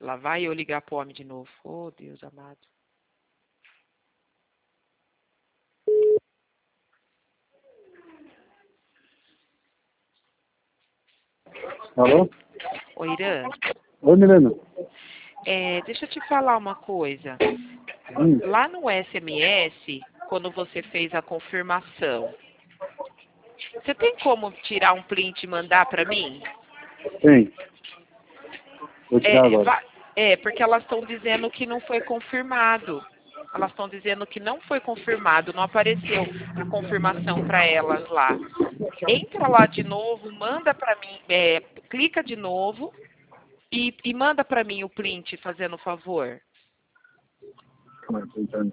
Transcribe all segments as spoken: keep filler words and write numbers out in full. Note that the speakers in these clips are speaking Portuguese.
Lá vai eu ligar pro homem de novo. Oh, Deus amado. Alô? Oi, Irã. Oi, Milena. É, deixa eu te falar uma coisa. Hum, Lá no S M S, quando você fez a confirmação, você tem como tirar um print e mandar para mim? tem. Vou tirar É, agora. va- é, porque elas estão dizendo que não foi confirmado. Elas estão dizendo que não foi confirmado, não apareceu a confirmação para elas lá. Entra lá de novo, manda para mim, é, clica de novo e, e manda para mim o print, fazendo favor. Calma aí, tô entrando.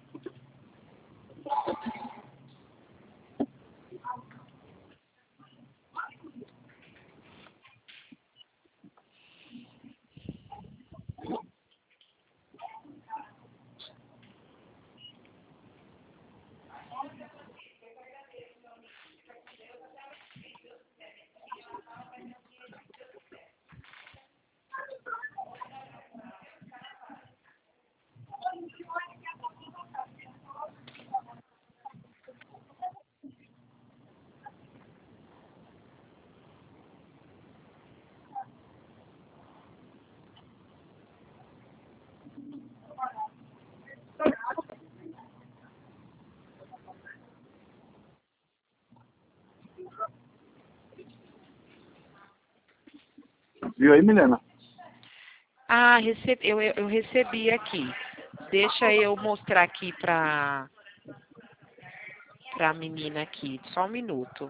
Viu aí, Milena? Ah, recebi, eu, eu eu recebi aqui. Deixa eu mostrar aqui para para a menina aqui. Só um minuto.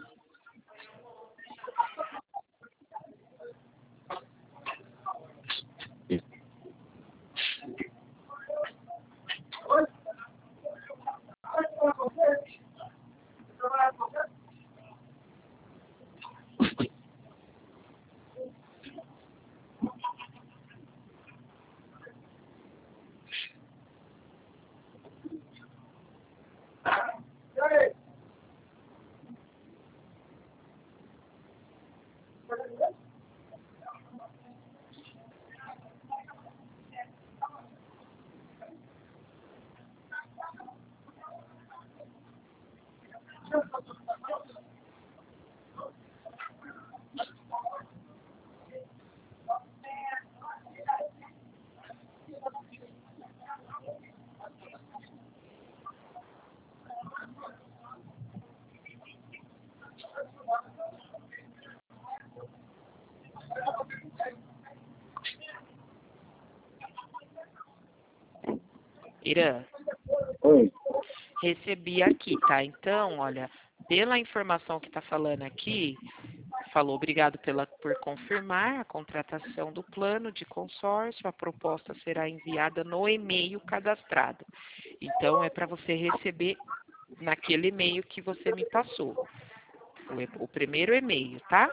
Irã, Oi. recebi aqui, tá? Então, olha, pela informação que está falando aqui, falou obrigado pela, por confirmar a contratação do plano de consórcio. A proposta será enviada no e-mail cadastrado. Então, é para você receber naquele e-mail que você me passou. O, e- o primeiro e-mail, tá?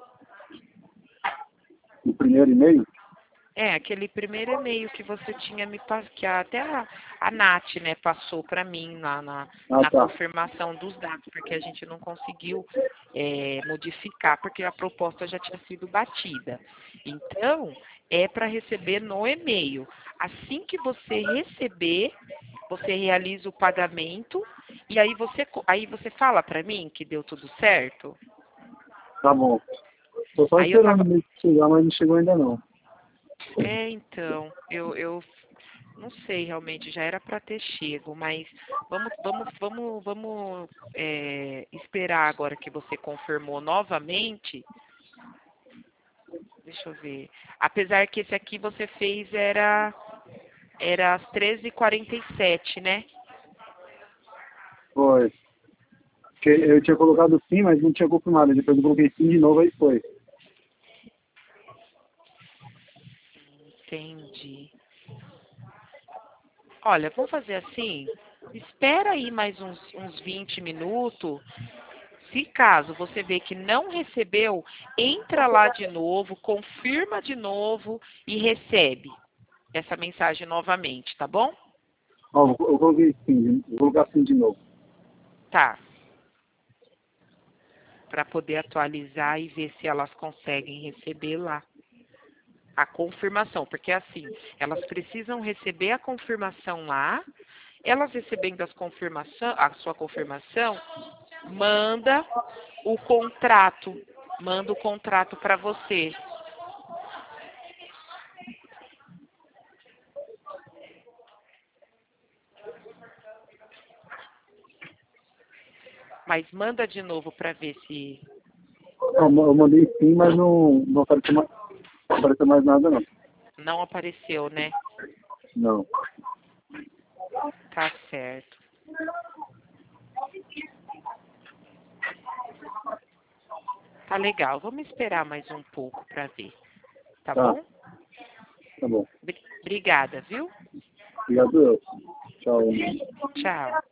O primeiro e-mail? É, aquele primeiro e-mail que você tinha me passado, que até a, a Nath, né, passou para mim lá na, Ah, na tá. confirmação dos dados, porque a gente não conseguiu é, modificar, porque a proposta já tinha sido batida. Então, é para receber no e-mail. Assim que você receber, você realiza o pagamento e aí você, co- aí você fala para mim que deu tudo certo. Tá bom. Tô só Aí eu esperando o tava, e-mail chegar, mas não chegou ainda não. é, então, eu, eu não sei realmente, já era para ter chego, mas vamos, vamos, vamos, vamos é, esperar agora que você confirmou novamente. Deixa eu ver. Apesar que esse aqui você fez era era às treze e quarenta e sete, né? Foi. Porque eu tinha colocado sim, mas não tinha confirmado. Depois eu coloquei sim de novo, aí foi. Entendi. Olha, vamos fazer assim. Espera aí mais uns, uns vinte minutos. Se caso você vê que não recebeu, entra lá de novo, confirma de novo e recebe essa mensagem novamente, tá bom? Ó, eu eu coloquei sim, vou colocar sim de novo. Tá. Para poder atualizar e ver se elas conseguem receber lá. A confirmação, porque assim, elas precisam receber a confirmação lá, elas recebendo as confirmação, a sua confirmação, manda o contrato, manda o contrato para você. Mas manda de novo para ver se... Eu eu mandei sim, mas não, não, apareceu mais, não apareceu mais nada, não. Não apareceu, né? Não. Tá certo. Tá legal. Vamos esperar mais um pouco para ver. Tá, Tá, bom? tá bom. Obrigada, viu? Obrigado eu. Tchau. Tchau.